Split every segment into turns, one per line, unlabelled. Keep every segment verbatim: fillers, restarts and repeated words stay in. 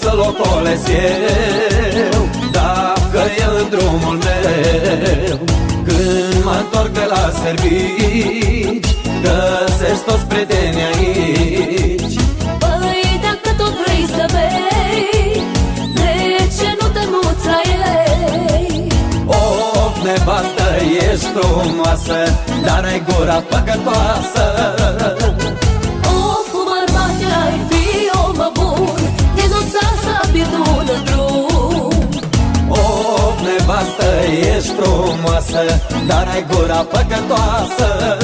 să-l ocolesc eu, dacă e în drumul meu. Când mă întorc de la servici, găsesc toți prietenii aici.
Păi dacă tot vrei să bei, de ce nu te muți la ei?
Of, nevastă, ești frumoasă, dar ai gura păcătoasă.
Of, bărbate, ai fi om bun, din nuța să pierdut în drum.
Of, nevastă, ești frumoasă, dar ai gura păcătoasă.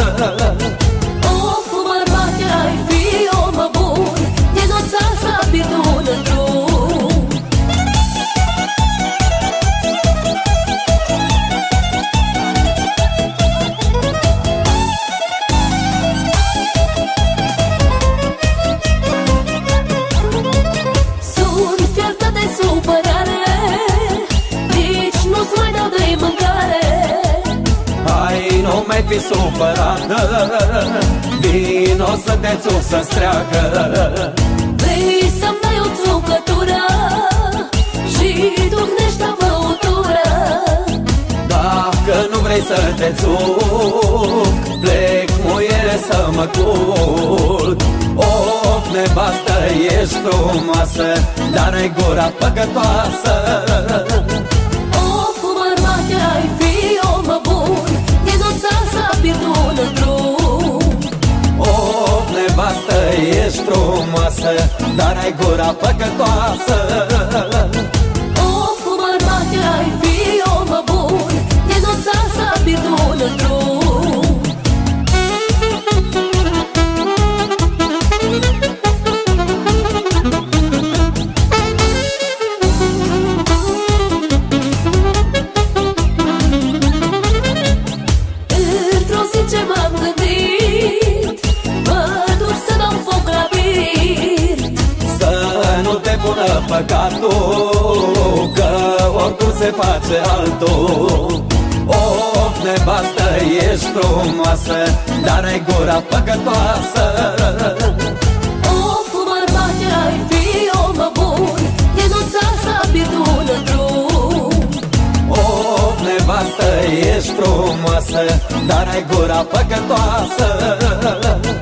Of, bărbate, ai fi om bun, din nuța să pierdut în drum.
Nu mai fi supărată, vino să te țuc să-ți treacă.
Vrei să-mi dai o țucătură și duhnește băutură?
Dacă nu vrei să te țuc, plec, muiere, să mă culc. Of, nevastă, ești frumoasă, dar ai gura păcătoasă.
Of, bărbate, ai fi om bun, din nuța să pierdut în drum.
Of, nevastă, ești frumoasă, dar ai gura păcătoasă.
Of, bărbate, ai fi om bun, din nuța să pierdut în drum. Ce m-am gândit, mă duc să dau foc la birt.
Să nu te pună păcatul, că oricum se face altul. Of, nevastă, ești frumoasă, dar ai gura păcătoasă.
Of, bărbate, ai fi om bun, din nuța să pierdut în drum.
Of, nevastă, ești frumoasă, dar ai gura păcătoasă.